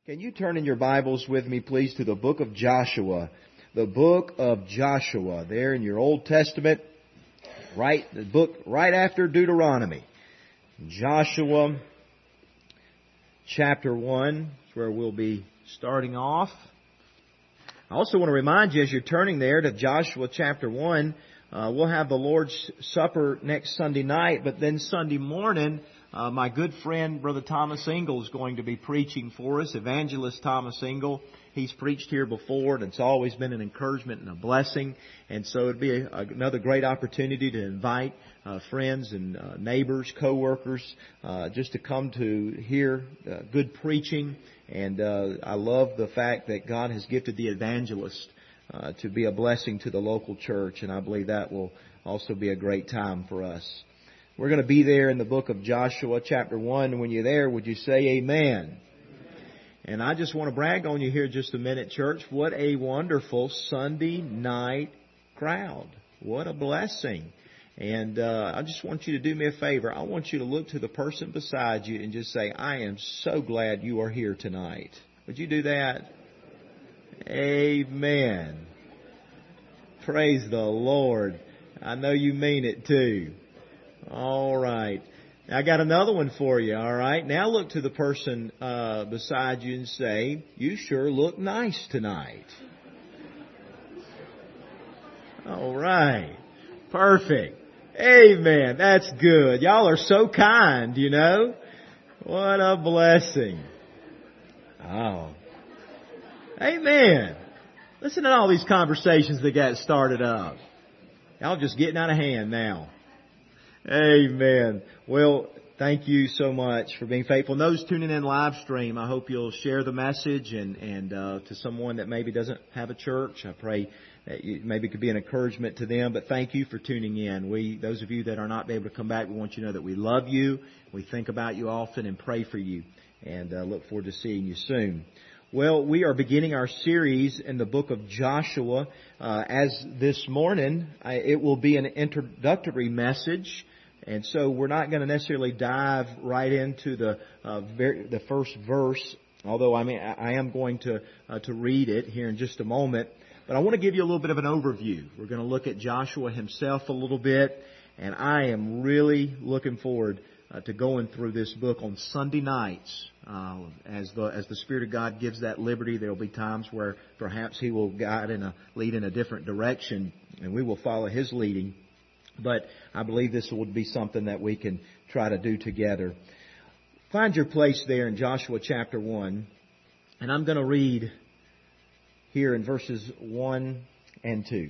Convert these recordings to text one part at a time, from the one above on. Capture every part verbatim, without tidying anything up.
Can you turn in your Bibles with me, please, to the book of Joshua? The book of Joshua, there in your Old Testament, right, the book right after Deuteronomy. Joshua chapter one is where we'll be starting off. I also want to remind you, as you're turning there to Joshua chapter one, uh, we'll have the Lord's Supper next Sunday night, but then Sunday morning, Uh, my good friend, Brother Thomas Engel, is going to be preaching for us. Evangelist Thomas Engel. He's preached here before, and it's always been an encouragement and a blessing. And so it'd be a, another great opportunity to invite uh, friends and uh, neighbors, co-workers, uh, just to come to hear uh, good preaching. And uh, I love the fact that God has gifted the evangelist uh, to be a blessing to the local church, and I believe that will also be a great time for us. We're going to be there in the book of Joshua chapter one. And when you're there, would you say amen? Amen? And I just want to brag on you here just a minute, church. What a wonderful Sunday night crowd. What a blessing. And uh, I just want you to do me a favor. I want you to look to the person beside you and just say, I am so glad you are here tonight. Would you do that? Amen. Praise the Lord. I know you mean it too. All right. I got another one for you, all right? Now look to the person uh, beside you and say, you sure look nice tonight. All right. Perfect. Amen. That's good. Y'all are so kind, you know. What a blessing. Oh. Amen. Listen to all these conversations that got started up. Y'all just getting out of hand now. Amen. Well, thank you so much for being faithful. And those tuning in live stream, I hope you'll share the message and, and uh, to someone that maybe doesn't have a church. I pray that you, maybe it could be an encouragement to them. But thank you for tuning in. We, those of you that are not able to come back, we want you to know that we love you. We think about you often and pray for you. And uh, look forward to seeing you soon. Well, we are beginning our series in the book of Joshua. Uh, as this morning, I, it will be an introductory message. And so we're not going to necessarily dive right into the uh, very, the first verse, although I mean I am going to uh, to read it here in just a moment. But I want to give you a little bit of an overview. We're going to look at Joshua himself a little bit, and I am really looking forward uh, to going through this book on Sunday nights. Uh, as the as the Spirit of God gives that liberty, there will be times where perhaps He will guide and lead in a different direction, and we will follow His leading. But I believe this would be something that we can try to do together. Find your place there in Joshua chapter one. And I'm going to read here in verses one and two.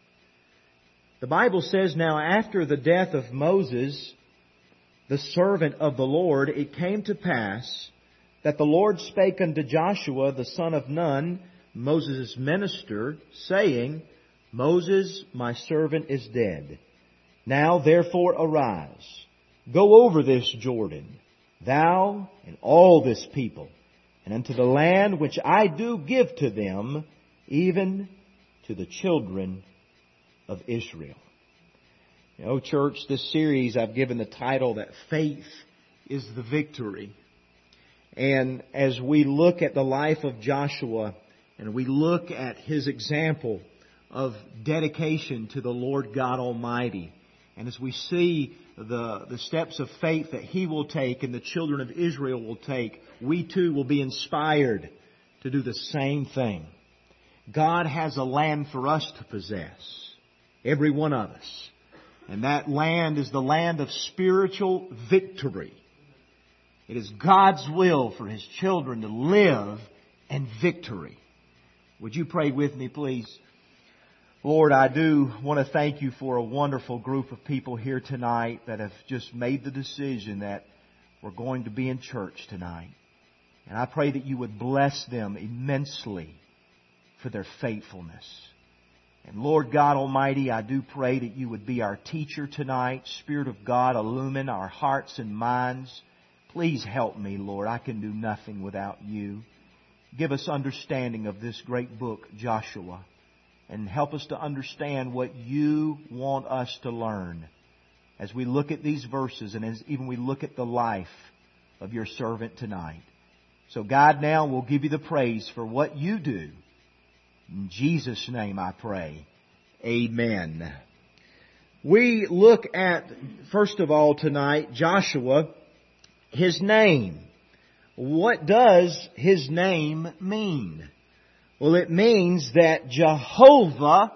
The Bible says, Now after the death of Moses, the servant of the Lord, it came to pass that the Lord spake unto Joshua, the son of Nun, Moses' minister, saying, Moses, my servant, is dead. Now therefore arise, go over this Jordan, thou and all this people, and unto the land which I do give to them, even to the children of Israel. You know, church, this series I've given the title that Faith is the Victory. And as we look at the life of Joshua, and we look at his example of dedication to the Lord God Almighty, and as we see the, the steps of faith that he will take and the children of Israel will take, we too will be inspired to do the same thing. God has a land for us to possess, every one of us. And that land is the land of spiritual victory. It is God's will for His children to live in victory. Would you pray with me, please? Lord, I do want to thank You for a wonderful group of people here tonight that have just made the decision that we're going to be in church tonight. And I pray that You would bless them immensely for their faithfulness. And Lord God Almighty, I do pray that You would be our teacher tonight. Spirit of God, illumine our hearts and minds. Please help me, Lord. I can do nothing without You. Give us understanding of this great book, Joshua. And help us to understand what You want us to learn as we look at these verses and as even we look at the life of Your servant tonight. So God, now will give you the praise for what you do. In Jesus' name I pray. Amen. We look at, first of all tonight, Joshua, his name. What does his name mean? Well, it means that Jehovah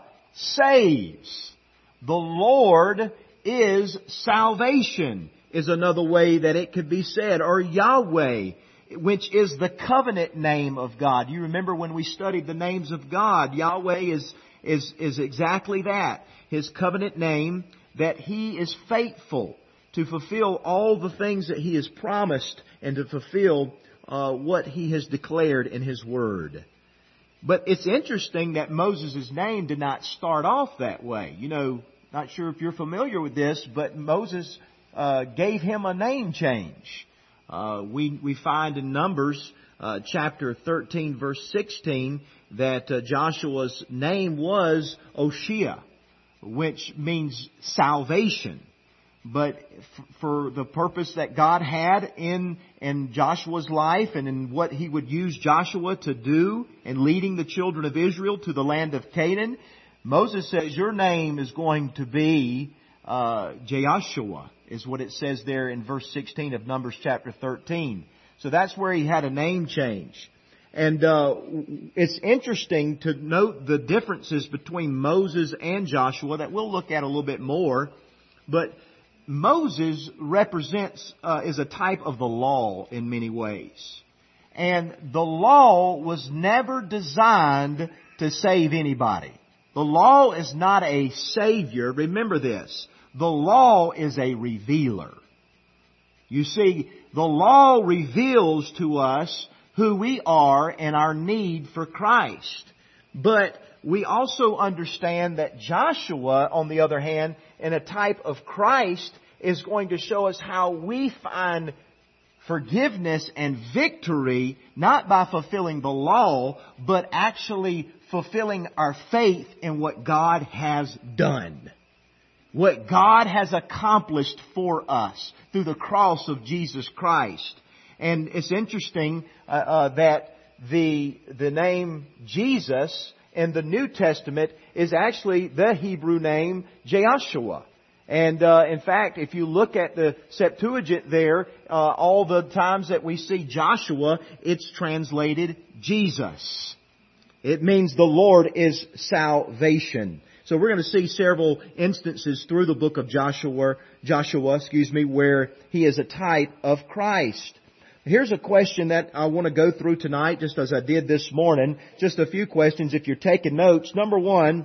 saves. The Lord is salvation, is another way that it could be said. Or Yahweh, which is the covenant name of God. You remember when we studied the names of God, Yahweh is, is, is exactly that. His covenant name, that He is faithful to fulfill all the things that He has promised and to fulfill uh, what He has declared in His Word. But it's interesting that Moses' name did not start off that way. You know, not sure if you're familiar with this, but Moses uh, gave him a name change. Uh, we, we find in Numbers uh, chapter thirteen, verse sixteen, that uh, Joshua's name was Oshea, which means salvation. But f- for the purpose that God had in, in Joshua's life and in what He would use Joshua to do in leading the children of Israel to the land of Canaan, Moses says, your name is going to be uh, Joshua, is what it says there in verse sixteen of Numbers chapter thirteen. So that's where he had a name change. And uh, it's interesting to note the differences between Moses and Joshua that we'll look at a little bit more. But Moses represents, uh, is a type of the law in many ways. And the law was never designed to save anybody. The law is not a savior. Remember this. The law is a revealer. You see, the law reveals to us who we are and our need for Christ. But we also understand that Joshua, on the other hand, in a type of Christ, is going to show us how we find forgiveness and victory, not by fulfilling the law, but actually fulfilling our faith in what God has done. What God has accomplished for us through the cross of Jesus Christ. And it's interesting uh, uh, that the the name Jesus in the New Testament is actually the Hebrew name Joshua. And uh, in fact, if you look at the Septuagint there, uh, all the times that we see Joshua, it's translated Jesus. It means the Lord is salvation. So we're going to see several instances through the book of Joshua, Joshua, excuse me, where he is a type of Christ. Here's a question that I want to go through tonight, just as I did this morning. Just a few questions if you're taking notes. Number one,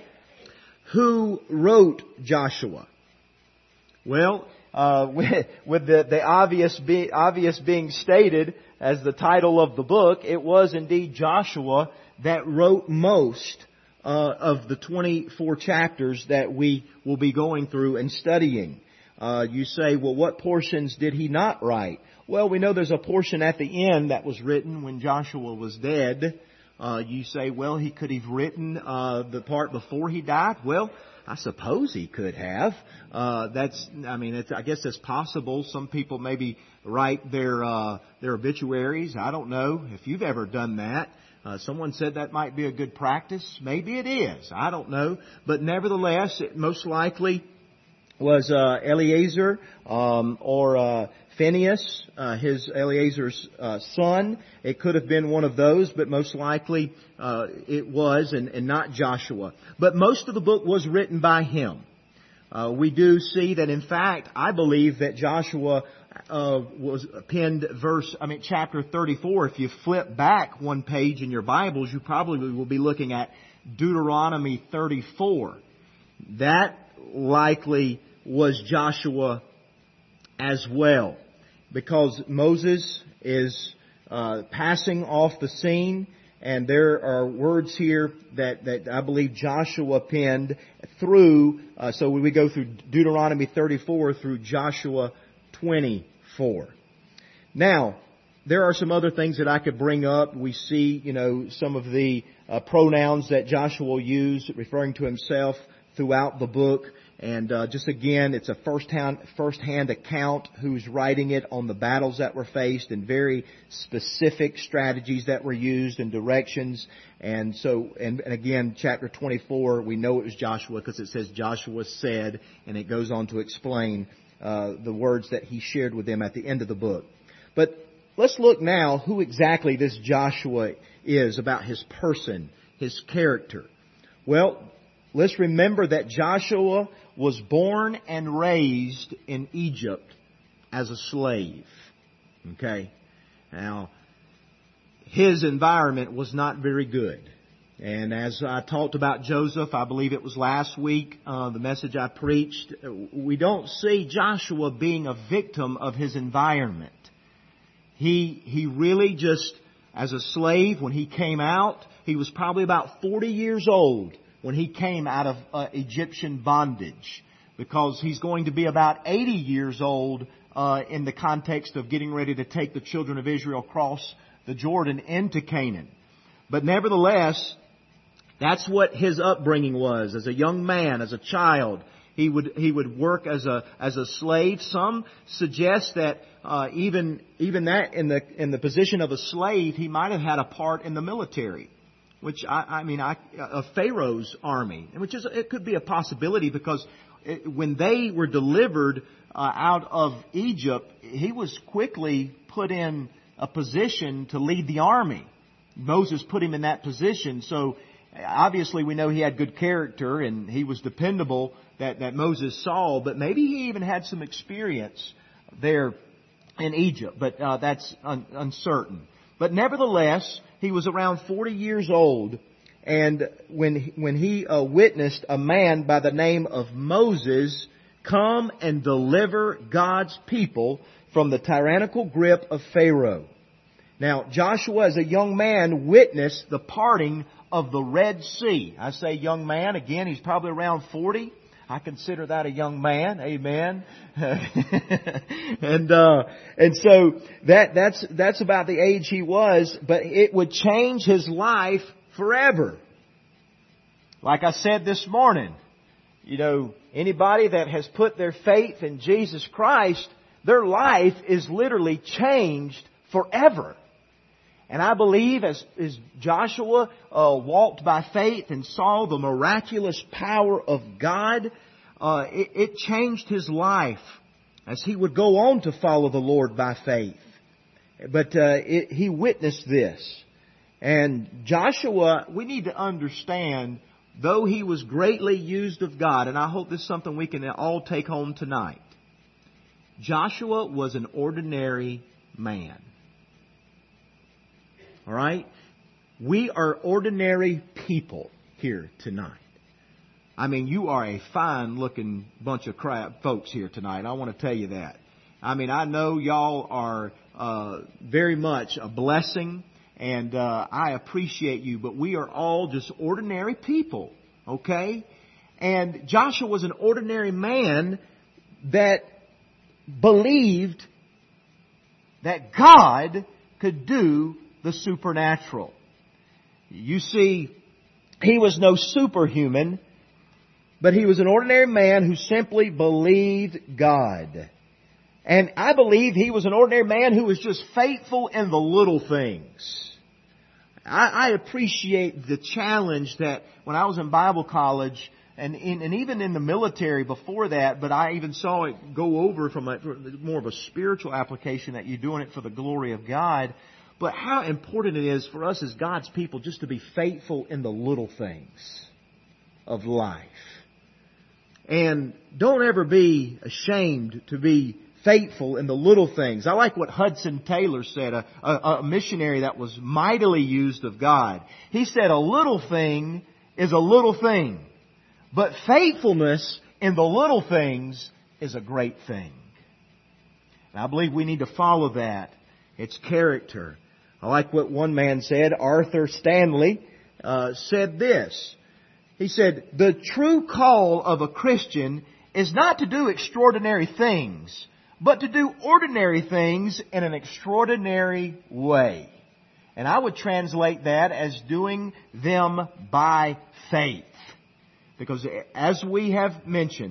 who wrote Joshua? Well, uh, with, with the, the obvious, be, obvious being stated as the title of the book, it was indeed Joshua that wrote most uh, of the twenty-four chapters that we will be going through and studying. Uh, you say, well, what portions did he not write? Well, we know there's a portion at the end that was written when Joshua was dead. Uh, you say, well, he could have written uh, the part before he died. Well, I suppose he could have. Uh, that's, I mean, it's, I guess it's possible. Some people maybe write their uh, their obituaries. I don't know if you've ever done that. Uh, someone said that might be a good practice. Maybe it is. I don't know. But nevertheless, it most likely was uh, Eleazar um, or uh, Phinehas, uh, his Eleazar's uh, son. It could have been one of those, but most likely uh, it was, and, and not Joshua. But most of the book was written by him. Uh, we do see that, in fact, I believe that Joshua uh, was penned verse, I mean, chapter thirty-four. If you flip back one page in your Bibles, you probably will be looking at Deuteronomy thirty-four. That likely was Joshua as well, because Moses is uh, passing off the scene, and there are words here that, that I believe Joshua penned through, uh, so we go through Deuteronomy thirty-four through Joshua twenty-four. Now, there are some other things that I could bring up. We see, you know, some of the uh, pronouns that Joshua used referring to himself throughout the book. And uh, just again, it's a first-hand, first-hand account who's writing it on the battles that were faced and very specific strategies that were used and directions. And so, and, and again, chapter twenty-four, we know it was Joshua because it says Joshua said, and it goes on to explain uh, the words that he shared with them at the end of the book. But let's look now who exactly this Joshua is, about his person, his character. Well, let's remember that Joshua was born and raised in Egypt as a slave. Okay? Now, his environment was not very good. And as I talked about Joseph, I believe it was last week, uh, the message I preached, we don't see Joshua being a victim of his environment. He, he really just, as a slave, when he came out, he was probably about forty years old when he came out of uh, Egyptian bondage, because he's going to be about eighty years old uh, in the context of getting ready to take the children of Israel across the Jordan into Canaan. But nevertheless, that's what his upbringing was. As a young man, as a child, he would he would work as a as a slave. Some suggest that uh, even even that in the in the position of a slave, he might have had a part in the military. Which I, I mean, I, of Pharaoh's army, which is it could be a possibility, because it, when they were delivered uh, out of Egypt, he was quickly put in a position to lead the army. Moses put him in that position, so obviously we know he had good character and he was dependable, that that Moses saw. But maybe he even had some experience there in Egypt, but uh, that's un- uncertain. But nevertheless, he was around forty years old, and when when he uh, witnessed a man by the name of Moses come and deliver God's people from the tyrannical grip of Pharaoh. Now, Joshua, as a young man, witnessed the parting of the Red Sea. I say young man, again, he's probably around forty. I consider that a young man. Amen. and uh, and so that that's that's about the age he was, but it would change his life forever. Like I said this morning, you know, anybody that has put their faith in Jesus Christ, their life is literally changed forever. And I believe as, as Joshua uh, walked by faith and saw the miraculous power of God, uh, it, it changed his life as he would go on to follow the Lord by faith. But uh, it, he witnessed this. And Joshua, we need to understand, though he was greatly used of God, and I hope this is something we can all take home tonight, Joshua was an ordinary man. All right? We are ordinary people here tonight. I mean, you are a fine-looking bunch of crap folks here tonight. I want to tell you that. I mean, I know y'all are uh, very much a blessing, and uh, I appreciate you, but we are all just ordinary people, okay? And Joshua was an ordinary man that believed that God could do the supernatural. You see, he was no superhuman, but he was an ordinary man who simply believed God. And I believe he was an ordinary man who was just faithful in the little things. I, I appreciate the challenge that when I was in Bible college, and, in, and even in the military before that, but I even saw it go over from a, more of a spiritual application, that you're doing it for the glory of God. But how important it is for us as God's people just to be faithful in the little things of life. And don't ever be ashamed to be faithful in the little things. I like what Hudson Taylor said, a, a, a missionary that was mightily used of God. He said, a little thing is a little thing, but faithfulness in the little things is a great thing. And I believe we need to follow that. It's character. I like what one man said. Arthur Stanley uh, said this. He said, the true call of a Christian is not to do extraordinary things, but to do ordinary things in an extraordinary way. And I would translate that as doing them by faith. Because as we have mentioned,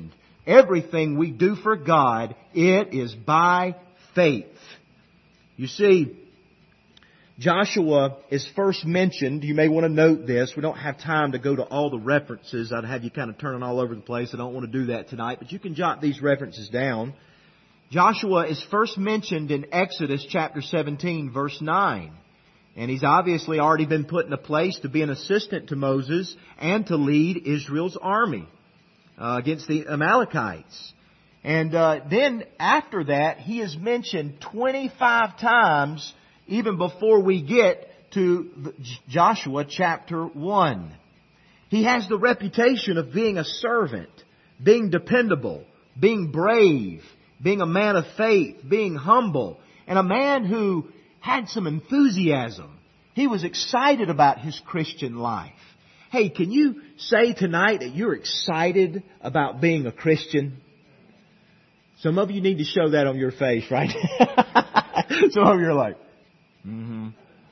Everything we do for God, it is by faith. You see, Joshua is first mentioned. You may want to note this. We don't have time to go to all the references. I'd have you kind of turning all over the place. I don't want to do that tonight. But you can jot these references down. Joshua is first mentioned in Exodus chapter seventeen, verse nine. And he's obviously already been put in a place to be an assistant to Moses and to lead Israel's army uh, against the Amalekites. And uh, then after that, he is mentioned twenty-five times even before we get to Joshua chapter one. He has the reputation of being a servant, being dependable, being brave, being a man of faith, being humble, and a man who had some enthusiasm. He was excited about his Christian life. Hey, can you say tonight that you're excited about being a Christian? Some of you need to show that on your face, right? Some of you are like, mm-hmm.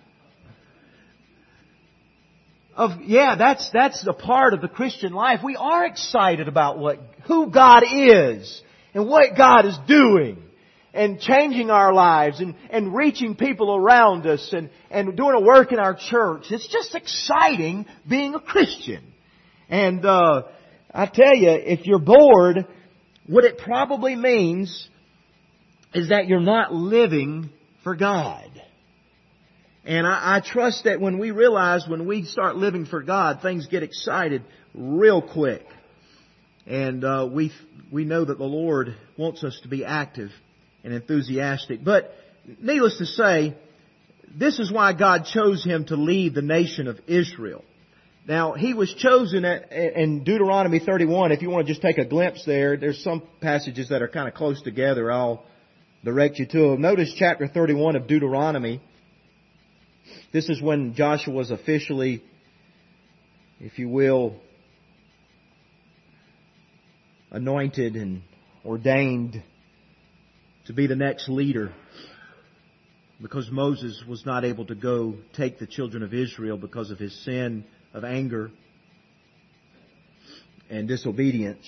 Of, yeah, that's, that's a part of the Christian life. We are excited about what, who God is and what God is doing and changing our lives and, and reaching people around us and, and doing a work in our church. It's just exciting being a Christian. And, uh, I tell you, if you're bored, what it probably means is that you're not living for God. And I, I trust that when we realize when we start living for God, things get excited real quick. And uh, we we know that the Lord wants us to be active and enthusiastic. But needless to say, this is why God chose him to lead the nation of Israel. Now, he was chosen at, in Deuteronomy thirty-one. If you want to just take a glimpse there, there's some passages that are kind of close together. I'll direct you to them. Notice chapter thirty-one of Deuteronomy. This is when Joshua was officially, if you will, anointed and ordained to be the next leader, because Moses was not able to go take the children of Israel because of his sin of anger and disobedience.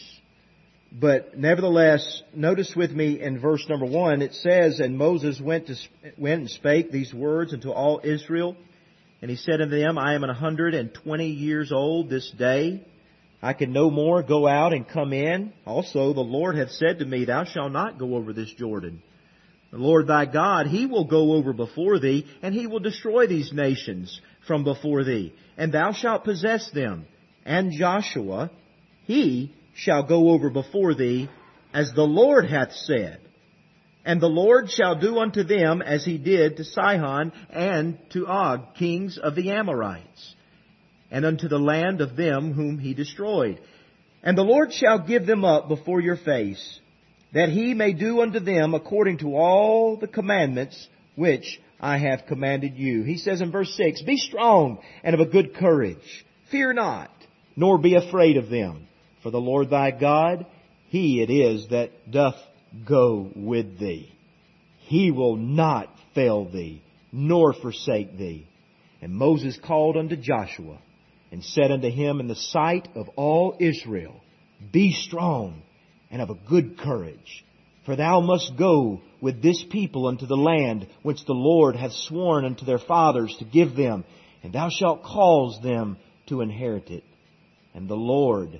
But nevertheless, notice with me in verse number one, it says, "And Moses went to went and spake these words unto all Israel. And he said unto them, I am an hundred and twenty years old this day. I can no more go out and come in. Also the Lord hath said to me, Thou shalt not go over this Jordan. The Lord thy God, He will go over before thee, and He will destroy these nations from before thee. And thou shalt possess them. And Joshua, he shall go over before thee, as the Lord hath said. And the Lord shall do unto them as He did to Sihon and to Og, kings of the Amorites, and unto the land of them whom He destroyed. And the Lord shall give them up before your face, that He may do unto them according to all the commandments which I have commanded you." He says in verse six, "Be strong and of a good courage. Fear not, nor be afraid of them. For the Lord thy God, He it is that doth go with thee. He will not fail thee, nor forsake thee." And Moses called unto Joshua, and said unto him in the sight of all Israel, "Be strong and of a good courage. For thou must go with this people unto the land which the Lord hath sworn unto their fathers to give them, and thou shalt cause them to inherit it. And the Lord,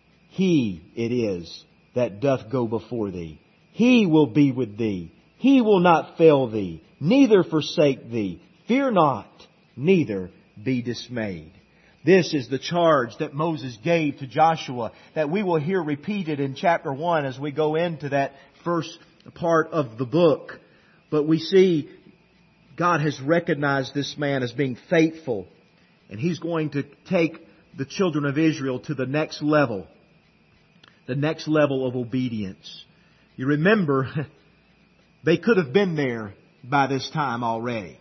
He it is that doth go before thee. He will be with thee. He will not fail thee, neither forsake thee. Fear not, neither be dismayed." This is the charge that Moses gave to Joshua, that we will hear repeated in chapter one as we go into that first part of the book. But we see God has recognized this man as being faithful, and He's going to take the children of Israel to the next level, the next level of obedience. You remember, they could have been there by this time already.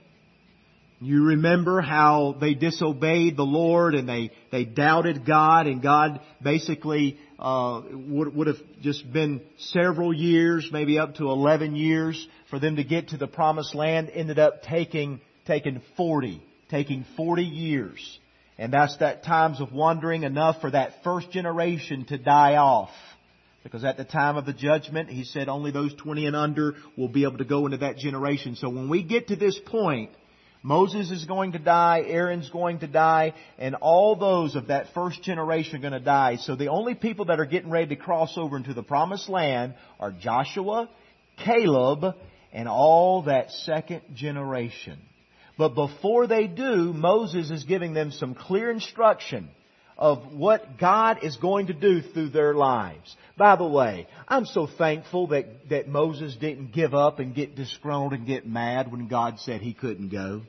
You remember how they disobeyed the Lord and they, they doubted God, and God basically uh, would, would have just been several years, maybe up to eleven years, for them to get to the Promised Land. Ended up taking taking forty, taking forty years. And that's that times of wandering enough for that first generation to die off. Because at the time of the judgment, He said only those twenty and under will be able to go into that generation. So when we get to this point, Moses is going to die, Aaron's going to die, and all those of that first generation are going to die. So the only people that are getting ready to cross over into the Promised Land are Joshua, Caleb, and all that second generation. But before they do, Moses is giving them some clear instruction of what God is going to do through their lives. By the way, I'm so thankful that, that Moses didn't give up and get disgruntled and get mad when God said he couldn't go.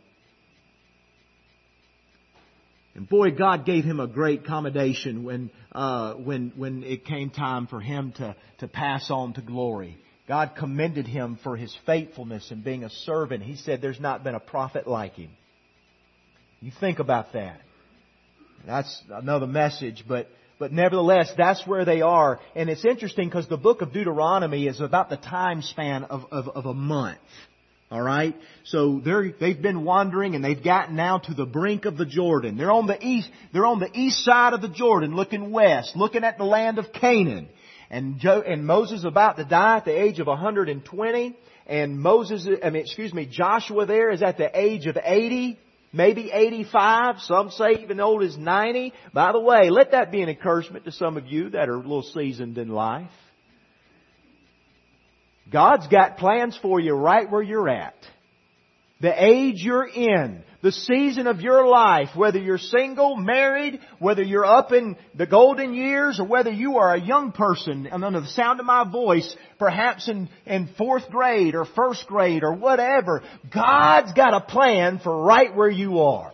And boy, God gave him a great commendation when uh, when when it came time for him to, to pass on to glory. God commended him for his faithfulness in being a servant. He said there's not been a prophet like him. You think about that. That's another message, but but nevertheless, that's where they are. And it's interesting because the book of Deuteronomy is about the time span of, of, of a month. All right? So they're, they've been wandering and they've gotten now to the brink of the Jordan. They're on the east, they're on the east side of the Jordan, looking west, looking at the land of Canaan. And Jo, and Moses is about to die at the age of one hundred twenty. And Moses, I mean, excuse me, Joshua there is at the age of eighty. Maybe eighty-five. Some say even old as ninety. By the way, let that be an encouragement to some of you that are a little seasoned in life. God's got plans for you right where you're at. The age you're in, the season of your life, whether you're single, married, whether you're up in the golden years, or whether you are a young person and under the sound of my voice, perhaps in, in fourth grade or first grade or whatever, God's got a plan for right where you are.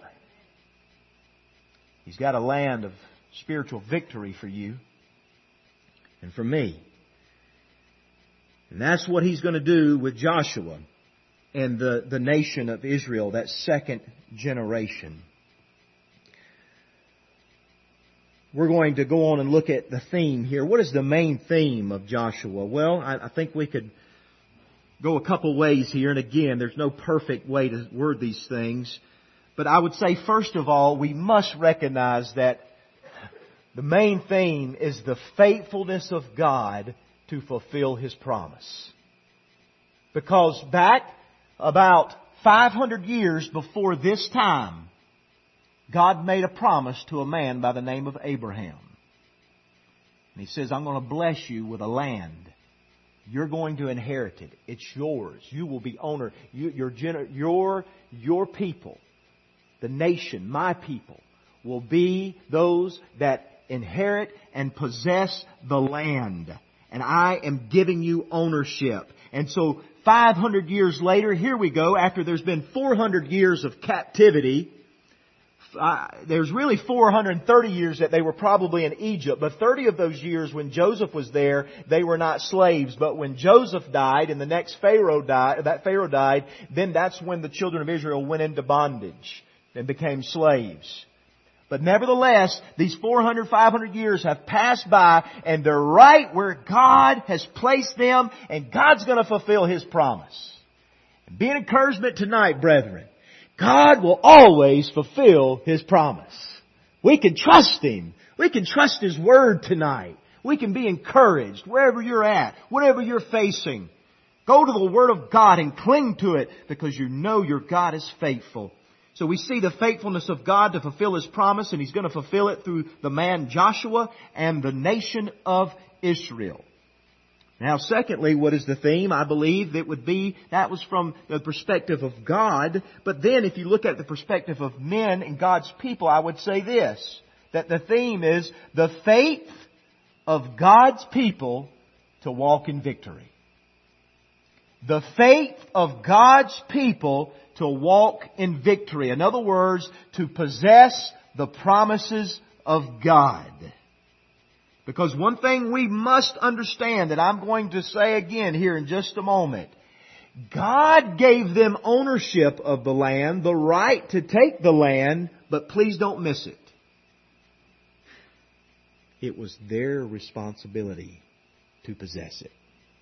He's got a land of spiritual victory for you and for me. And that's what He's going to do with Joshua and the, the nation of Israel, that second generation. We're going to go on and look at the theme here. What is the main theme of Joshua? Well, I, I think we could go a couple ways here. And again, there's no perfect way to word these things. But I would say, first of all, we must recognize that the main theme is the faithfulness of God to fulfill His promise. Because back about five hundred years before this time, God made a promise to a man by the name of Abraham. And He says, I'm going to bless you with a land. You're going to inherit it. It's yours. You will be owner. You, your, your, your people, the nation, my people, will be those that inherit and possess the land. And I am giving you ownership. And so five hundred years later, here we go, after there's been four hundred years of captivity. Uh, there's really four hundred thirty years that they were probably in Egypt. But thirty of those years when Joseph was there, they were not slaves. But when Joseph died and the next Pharaoh died, that Pharaoh died, then that's when the children of Israel went into bondage and became slaves. But nevertheless, these four hundred, five hundred years have passed by and they're right where God has placed them, and God's going to fulfill His promise. And be an encouragement tonight, brethren. God will always fulfill His promise. We can trust Him. We can trust His Word tonight. We can be encouraged wherever you're at, whatever you're facing. Go to the Word of God and cling to it because you know your God is faithful. So we see the faithfulness of God to fulfill His promise, and He's going to fulfill it through the man Joshua and the nation of Israel. Now, secondly, what is the theme? I believe it would be, that was from the perspective of God. But then if you look at the perspective of men and God's people, I would say this, that the theme is the faith of God's people to walk in victory. The faith of God's people to walk in victory. In other words, to possess the promises of God. Because one thing we must understand that I'm going to say again here in just a moment. God gave them ownership of the land, the right to take the land, but please don't miss it. It was their responsibility to possess it.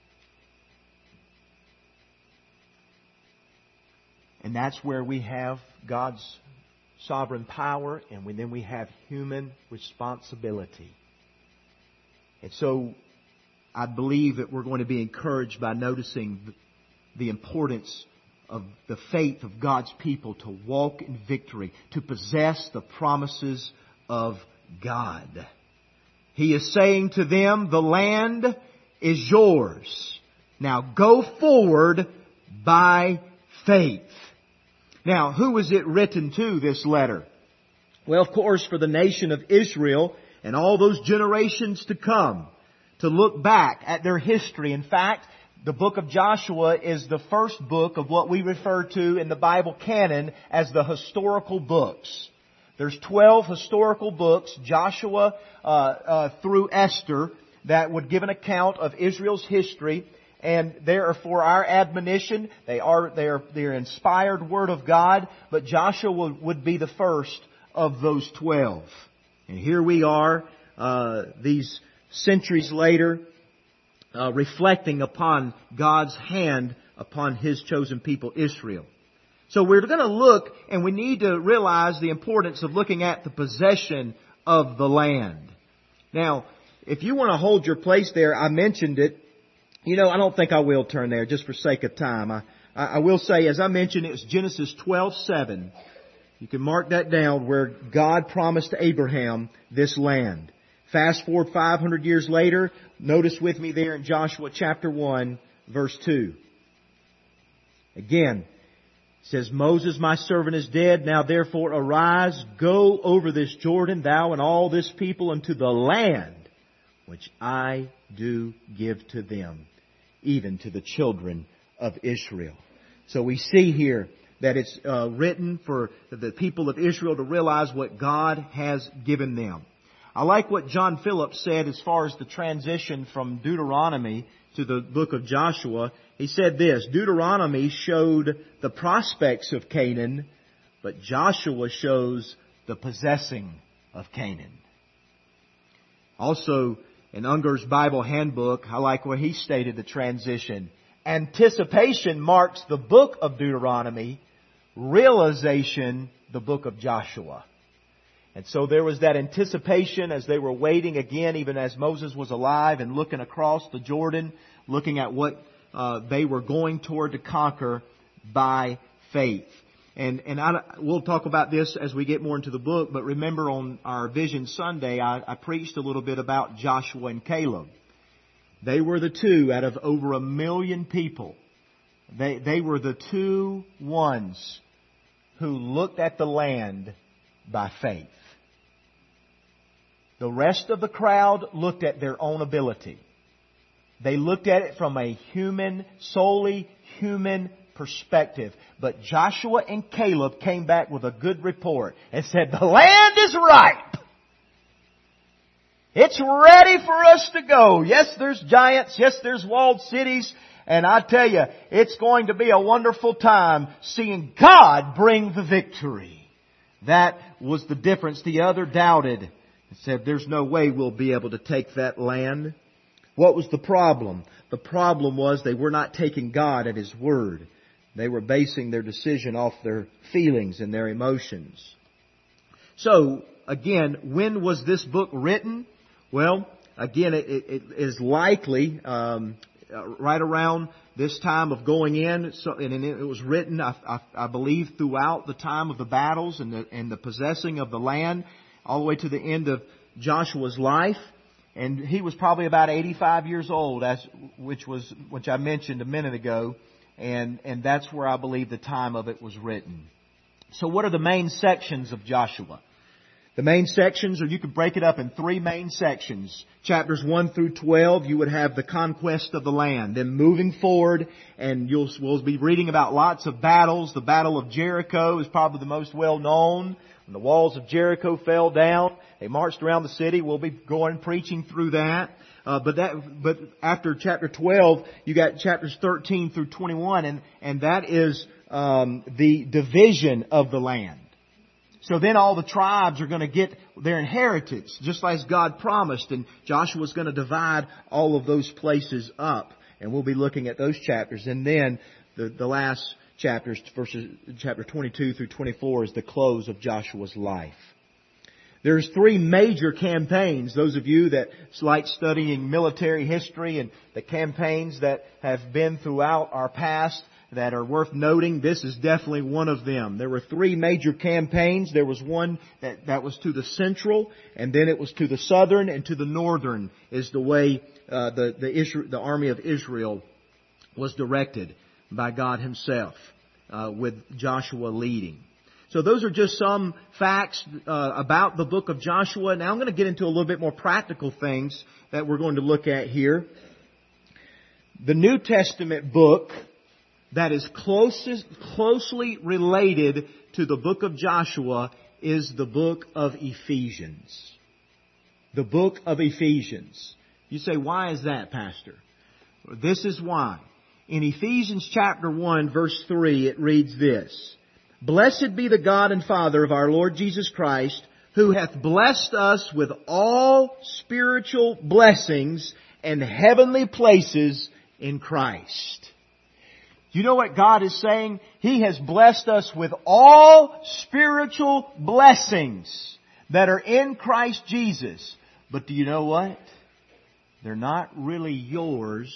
And that's where we have God's sovereign power, and then we have human responsibility. And so I believe that we're going to be encouraged by noticing the importance of the faith of God's people to walk in victory, to possess the promises of God. He is saying to them, the land is yours. Now go forward by faith. Now, who was it written to, this letter? Well, of course, for the nation of Israel and all those generations to come, to look back at their history. In fact, the book of Joshua is the first book of what we refer to in the Bible canon as the historical books. There's twelve historical books, Joshua uh, uh, through Esther, that would give an account of Israel's history. And they are for our admonition. They are they are they are inspired Word of God. But Joshua would, would be the first of those twelve. And here we are, uh, these centuries later, uh, reflecting upon God's hand upon His chosen people, Israel. So we're going to look, and we need to realize the importance of looking at the possession of the land. Now, if you want to hold your place there, I mentioned it. You know, I don't think I will turn there just for sake of time. I, I will say, as I mentioned, it was Genesis twelve seven. You can mark that down, where God promised to Abraham this land. Fast forward five hundred years later, notice with me there in Joshua chapter one, verse two. Again, it says, Moses, my servant, is dead. Now therefore arise, go over this Jordan, thou and all this people, unto the land which I do give to them, even to the children of Israel. So we see here that it's uh, written for the people of Israel to realize what God has given them. I like what John Phillips said as far as the transition from Deuteronomy to the book of Joshua. He said this, Deuteronomy showed the prospects of Canaan, but Joshua shows the possessing of Canaan. Also, in Unger's Bible Handbook, I like where he stated the transition. Anticipation marks the book of Deuteronomy, realization the book of Joshua. And so there was that anticipation as they were waiting again, even as Moses was alive and looking across the Jordan, looking at what uh, they were going toward to conquer by faith. And and I, we'll talk about this as we get more into the book, but remember on our Vision Sunday, I, I preached a little bit about Joshua and Caleb. They were the two out of over a million people. They, they were the two ones who looked at the land by faith. The rest of the crowd looked at their own ability. They looked at it from a human, solely human perspective. But Joshua and Caleb came back with a good report and said, the land is ripe. It's ready for us to go. Yes, there's giants. Yes, there's walled cities. And I tell you, it's going to be a wonderful time seeing God bring the victory. That was the difference. The other doubted and said, there's no way we'll be able to take that land. What was the problem? The problem was they were not taking God at His word. They were basing their decision off their feelings and their emotions. So, again, when was this book written? Well, again, it, it, it is likely um, right around this time of going in. So, and it was written, I, I, I believe, throughout the time of the battles and the, and the possessing of the land, all the way to the end of Joshua's life. And he was probably about eighty-five years old, as which was which I mentioned a minute ago, and and that's where I believe the time of it was written. So, what are the main sections of Joshua? The main sections, or you could break it up in three main sections. Chapters one through twelve, you would have the conquest of the land. Then moving forward, and you'll we'll be reading about lots of battles. The Battle of Jericho is probably the most well known. When the walls of Jericho fell down, they marched around the city. We'll be going preaching through that. Uh, but that, but after chapter twelve, you got chapters thirteen through twenty-one, and and that is um, the division of the land. So then all the tribes are going to get their inheritance, just as God promised. And Joshua's going to divide all of those places up. And we'll be looking at those chapters. And then the, the last chapters, verses, chapter twenty-two through twenty-four, is the close of Joshua's life. There's three major campaigns. Those of you that like studying military history and the campaigns that have been throughout our past that are worth noting, this is definitely one of them. There were three major campaigns. There was one that, that was to the central, and then it was to the southern and to the northern, is the way uh, the, the, Isra- the army of Israel was directed by God Himself, uh, with Joshua leading. So those are just some facts uh, about the book of Joshua. Now I'm going to get into a little bit more practical things that we're going to look at here. The New Testament book that is closest, closely related to the book of Joshua is the book of Ephesians. The book of Ephesians. You say, why is that, Pastor? This is why. In Ephesians chapter one, verse three, it reads this: Blessed be the God and Father of our Lord Jesus Christ, who hath blessed us with all spiritual blessings and heavenly places in Christ. You know what God is saying? He has blessed us with all spiritual blessings that are in Christ Jesus. But do you know what? They're not really yours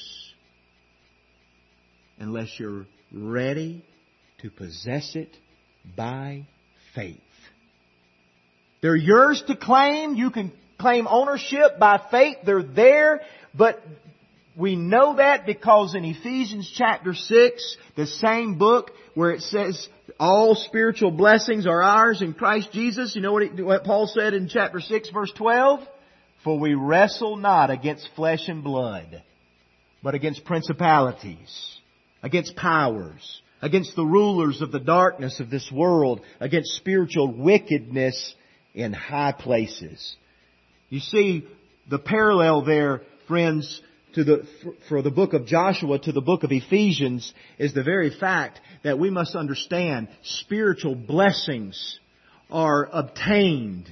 unless you're ready to possess it by faith. They're yours to claim. You can claim ownership by faith. They're there. But we know that because in Ephesians chapter six, the same book where it says all spiritual blessings are ours in Christ Jesus. You know what, it, what Paul said in chapter six verse twelve? For we wrestle not against flesh and blood, but against principalities, against powers, against the rulers of the darkness of this world, against spiritual wickedness in high places. You see, the parallel there, friends, to the, for the book of Joshua to the book of Ephesians is the very fact that we must understand spiritual blessings are obtained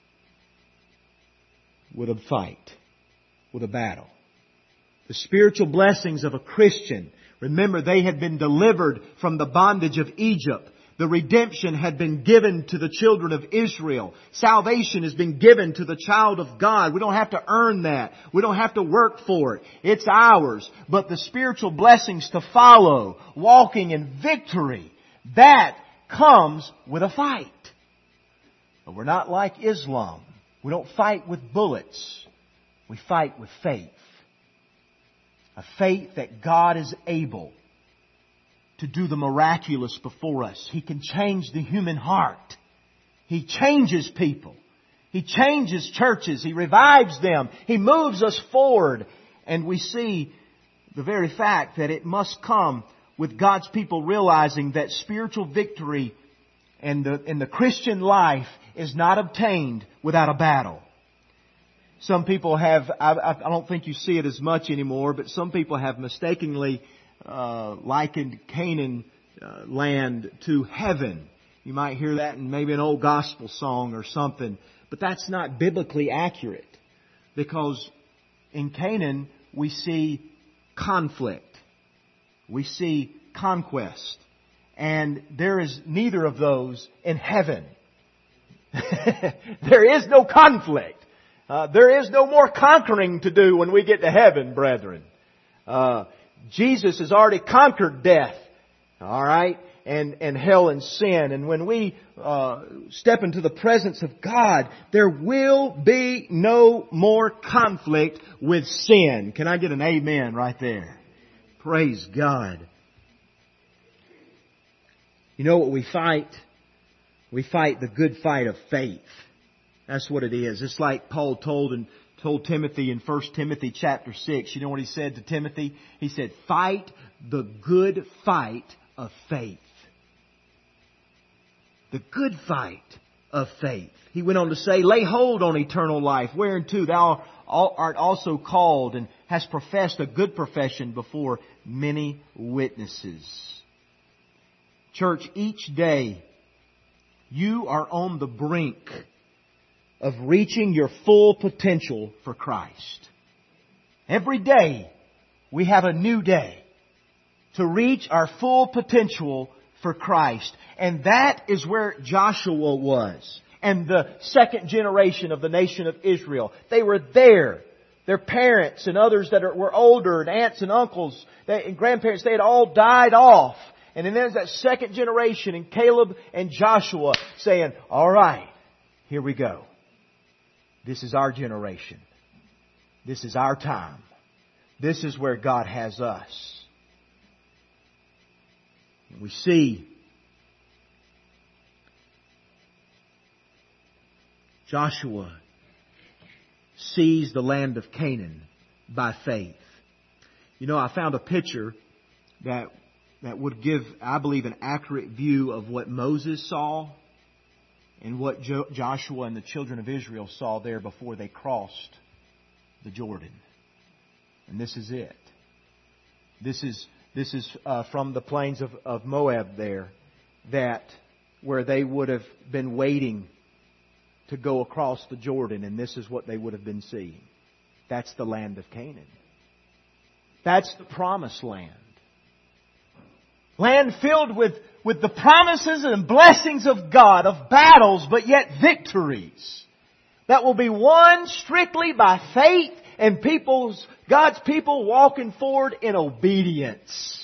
with a fight, with a battle. The spiritual blessings of a Christian, remember, they had been delivered from the bondage of Egypt. The redemption had been given to the children of Israel. Salvation has been given to the child of God. We don't have to earn that. We don't have to work for it. It's ours. But the spiritual blessings to follow, walking in victory, that comes with a fight. But we're not like Islam. We don't fight with bullets. We fight with faith. A faith that God is able to do the miraculous before us. He can change the human heart. He changes people. He changes churches. He revives them. He moves us forward. And we see the very fact that it must come with God's people realizing that spiritual victory and the, and the Christian life is not obtained without a battle. Some people have, I, I don't think you see it as much anymore, but some people have mistakenly uh, likened Canaan uh, land to heaven. You might hear that in maybe an old gospel song or something, but that's not biblically accurate, because in Canaan we see conflict, we see conquest, and there is neither of those in heaven. There is no conflict. Uh, there is no more conquering to do when we get to heaven, brethren. Uh, Jesus has already conquered death, all right, and, and hell and sin. And when we uh, step into the presence of God, there will be no more conflict with sin. Can I get an amen right there? Praise God. You know what we fight? We fight the good fight of faith. That's what it is. It's like Paul told and told Timothy in First Timothy chapter six. You know what he said to Timothy? He said, fight the good fight of faith. The good fight of faith. He went on to say, lay hold on eternal life, whereunto thou art also called and hast professed a good profession before many witnesses. Church, each day you are on the brink of reaching your full potential for Christ. Every day we have a new day to reach our full potential for Christ. And that is where Joshua was. and the second generation of the nation of Israel. They were there. Their parents and others that are, were older, and aunts and uncles they, and grandparents, they had all died off. And then there's that second generation, and Caleb and Joshua saying, all right, here we go. This is our generation. This is our time. This is where God has us. And we see Joshua sees the land of Canaan by faith. You know, I found a picture that that would give, I believe, an accurate view of what Moses saw and what jo- Joshua and the children of Israel saw there before they crossed the Jordan. And this is it. This is this is uh, from the plains of, of Moab there, that where they would have been waiting to go across the Jordan, and this is what they would have been seeing. That's the land of Canaan. That's the promised land. Land filled with, with the promises and blessings of God, of battles, but yet victories. That will be won strictly by faith and people's, God's people walking forward in obedience.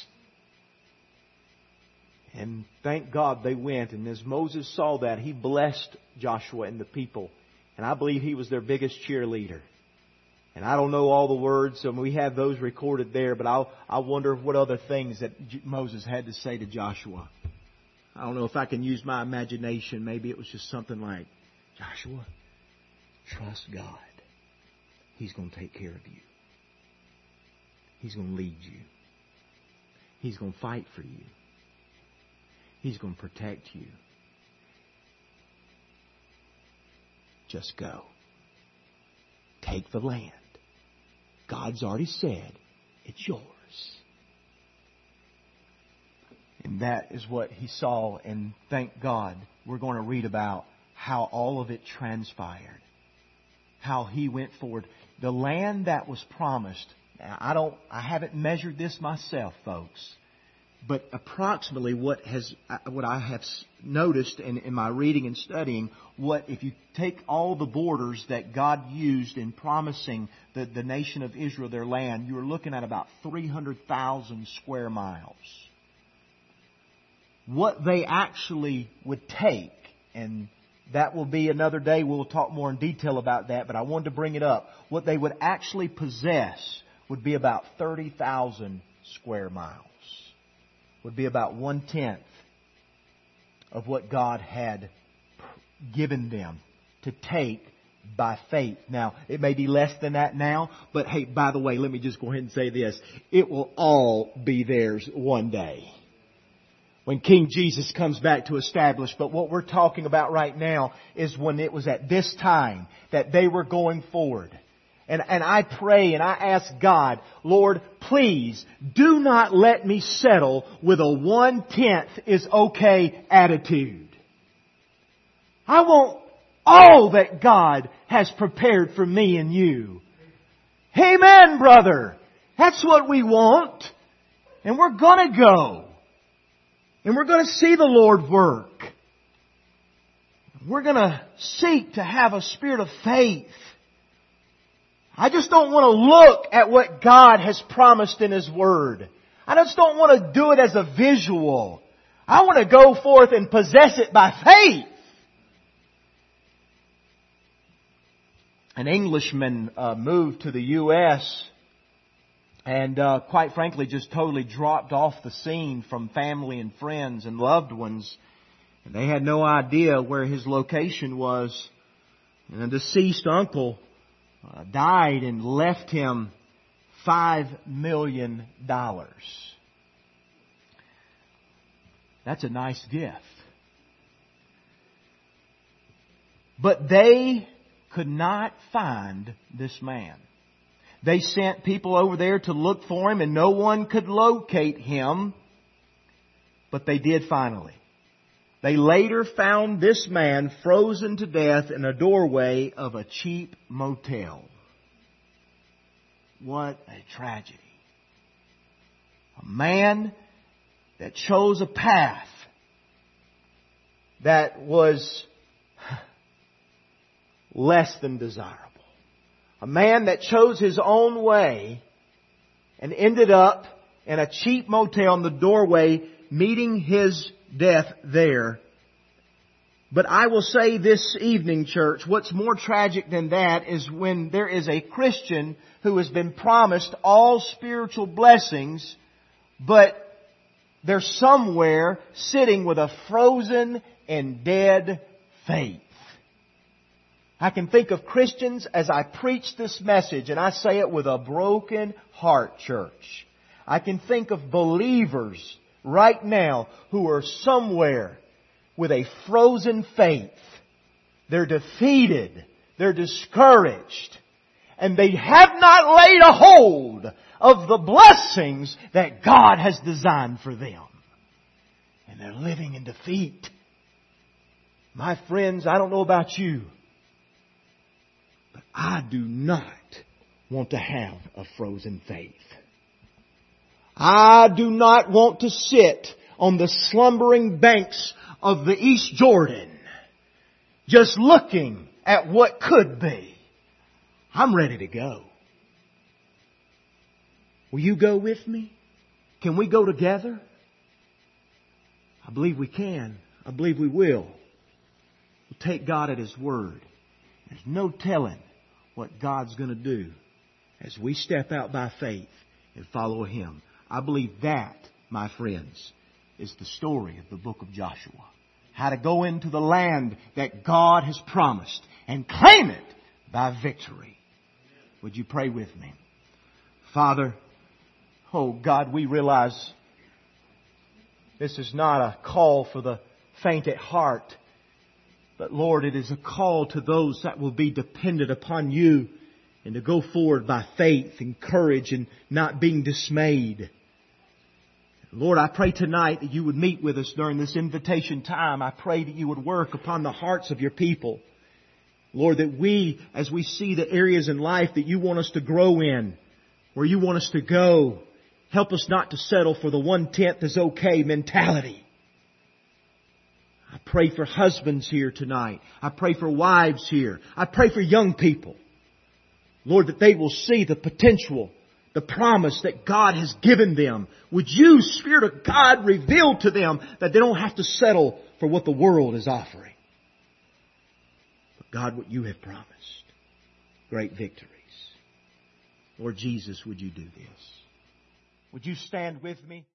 And thank God they went. And as Moses saw that, he blessed Joshua and the people. And I believe he was their biggest cheerleader. And I don't know all the words, so we have those recorded there, but I'll, I wonder what other things that Moses had to say to Joshua. I don't know if I can use my imagination. Maybe it was just something like, Joshua, trust God. He's going to take care of you. He's going to lead you. He's going to fight for you. He's going to protect you. Just go. Take the land. God's already said it's yours. And that is what he saw. And thank God we're going to read about how all of it transpired. How he went forward. The land that was promised. Now, I don't, I haven't measured this myself, folks. But approximately what has, what I have noticed in, in my reading and studying, what if you take all the borders that God used in promising the, the nation of Israel their land, you're looking at about three hundred thousand square miles. What they actually would take, and that will be another day, we'll talk more in detail about that, but I wanted to bring it up. What they would actually possess would be about thirty thousand square miles. Would be about one-tenth of what God had given them to take by faith. Now, it may be less than that now, but hey, by the way, let me just go ahead and say this. It will all be theirs one day, when King Jesus comes back to establish. But what we're talking about right now is when it was at this time that they were going forward. And, and I pray and I ask God, Lord, please do not let me settle with a one-tenth is okay attitude. I want all that God has prepared for me and you. Amen, brother. That's what we want. And we're going to go. And we're going to see the Lord work. We're going to seek to have a spirit of faith. I just don't want to look at what God has promised in His Word. I just don't want to do it as a visual. I want to go forth and possess it by faith. An Englishman uh, moved to the U S and uh, quite frankly just totally dropped off the scene from family and friends and loved ones. And they had no idea where his location was. And a deceased uncle Uh, died and left him five million dollars. That's a nice gift. But they could not find this man. They sent people over there to look for him, and no one could locate him. But they did finally. They later found this man frozen to death in a doorway of a cheap motel. What a tragedy. A man that chose a path that was less than desirable. A man that chose his own way and ended up in a cheap motel in the doorway, meeting his death there. But I will say this evening, church, what's more tragic than that is when there is a Christian who has been promised all spiritual blessings, but they're somewhere sitting with a frozen and dead faith. I can think of Christians as I preach this message, and I say it with a broken heart, church. I can think of believers right now who are somewhere with a frozen faith. They're defeated. They're discouraged. And they have not laid a hold of the blessings that God has designed for them. And they're living in defeat. My friends, I don't know about you, but I do not want to have a frozen faith. I do not want to sit on the slumbering banks of the East Jordan, just looking at what could be. I'm ready to go. Will you go with me? Can we go together? I believe we can. I believe we will. We'll take God at His word. There's no telling what God's going to do as we step out by faith and follow Him. I believe that, my friends, is the story of the book of Joshua. How to go into the land that God has promised and claim it by victory. Would you pray with me? Father, oh God, we realize this is not a call for the faint at heart. But Lord, it is a call to those that will be dependent upon You and to go forward by faith and courage and not being dismayed. Lord, I pray tonight that You would meet with us during this invitation time. I pray that You would work upon the hearts of Your people. Lord, that we, as we see the areas in life that You want us to grow in, where You want us to go, help us not to settle for the one-tenth is okay mentality. I pray for husbands here tonight. I pray for wives here. I pray for young people. Lord, that they will see the potential, the promise that God has given them. Would You, Spirit of God, reveal to them that they don't have to settle for what the world is offering. But God, what You have promised. Great victories. Lord Jesus, would You do this? Would you stand with me?